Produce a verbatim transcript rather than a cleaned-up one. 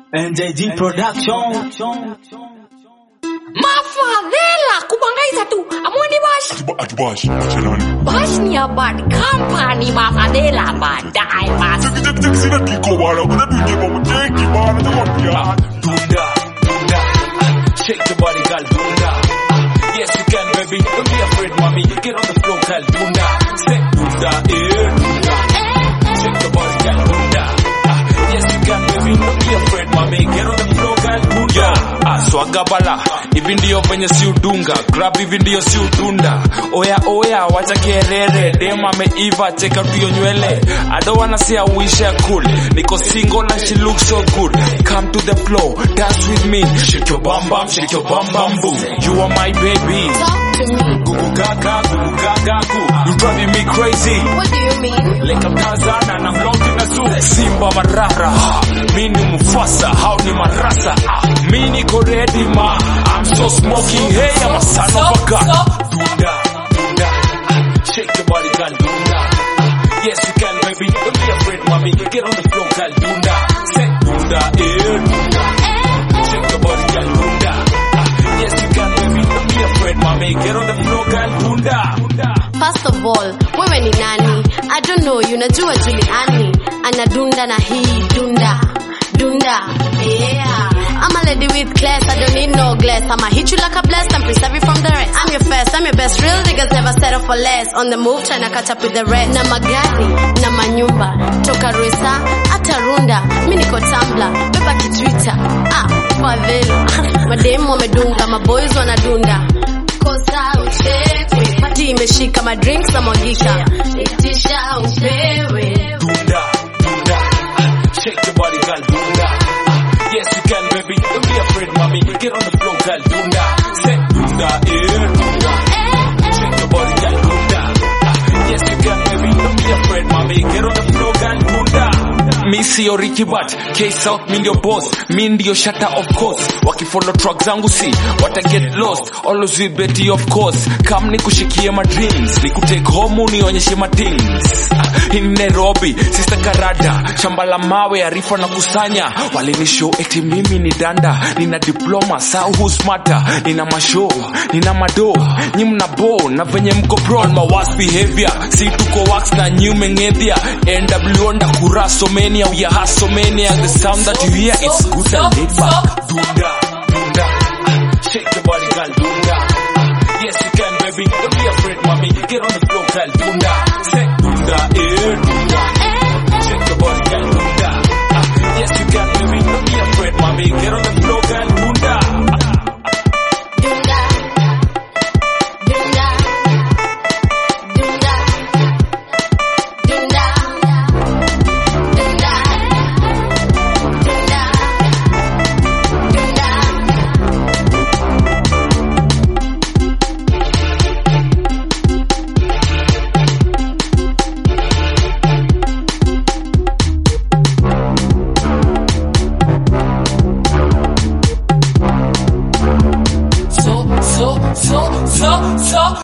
N J D Production. Mafadhela kubangaiza tu. Amwoni bash. Ati bash. Chenani. Bash ni ya bad company mafadhela baadaye basi. Tek tek sina tiko bana. Kuna tuji mama teki bana. Tuwapia. Dunda, dunda. Shake your body, girl, dunda. Yes, you can, baby. Don't be afraid, mommy. Get on the floor, girl, dunda. Step dunda, eh, dunda. Shake your body, girl, dunda. Yes, you can, baby. Don't be afraid, mommy. Get on the floor, girl, dunda. Ah, swaga bala. Hivi ndio venye si udunga. Grab hivi ndio si udunda. Oya, oya, wacha kierere. Dem ameiva, check out your nywele. I don't wanna see her wish her cool. Niko single and she looks so good. Come to the floor, dance with me. Shake your bum bum, shake your bum bum boom. You are my baby. Talk to me. Gugu gaga, gugu gaga gu. You driving me crazy. What do you mean? Like I'm Tarzan and I'm floating a zoo. Simba marara, mini Mufasa, how ni marasa. Mini ko ready ma, I'm so smoking. Hey, I'm a son of a gun. Dunda, dunda, shake your body, girl, dunda. Yes, you can, baby. Don't be afraid, mommy. Get on the floor, girl, dunda. Say dunda, eh, dunda. Shake your body, girl, dunda. Yes, you can, baby. Don't be afraid, mommy. Get on the floor, girl, dunda. First of all, wewe ni nani? I don't know, unajua Juliani. Anadunda na hii dunda. Dunda, yeah. I'm a lady with class, I don't need no glass. I'ma hit you like a blast and preserve you from the rest. I'm your first, I'm your best, real niggas never settle for less. On the move, tryna catch up with the rest. Na magari, na manyumba, toka Ruisa, ata Runda. Mi niko Tumblr, beba kitwitter. Ah, fadhela. Mademu wamedunga, maboys wanadunda. Kosa uchewe, party imeshika, ma drinks na mwagika. Itisha upewe. Dunda, dunda, shake your body, girl, dunda. Yes, you can, baby. Don't be afraid, mommy. Get on the floor, girl, dunda. Say dunda, eh, dunda. Shake your body, girl, dunda. Yes, you can, baby. Don't be afraid, mommy. Get on the floor, girl, dunda. Mi siyo Ricky Bat, K-South mi ndio boss. Mi ndio shatter of course. Wakifollow truck zangu si, wata get lost. Always with Betty of course. Come ni kushikie my dreams, ni kutake home unionyeshe my things. Hii ni Nairobi, sister Karada. Shamba la mawe, arifa na kusanya. Walini show eti mimi ni danda. Nina diploma, sao who's smarter. Nina mashow, nina mado. Nyi mna bo, na venye mko pro. My worst behavior, si tuko wax na new mengethia. N W onda kuraso mania. We are hustle mania. The sound that you hear, it's good and laid back. Dunda, dunda, shake your body, girl, dunda. Yes, you can, baby. Don't be afraid, mommy. Get on the floor, girl, dunda. Say dunda, eh, dunda.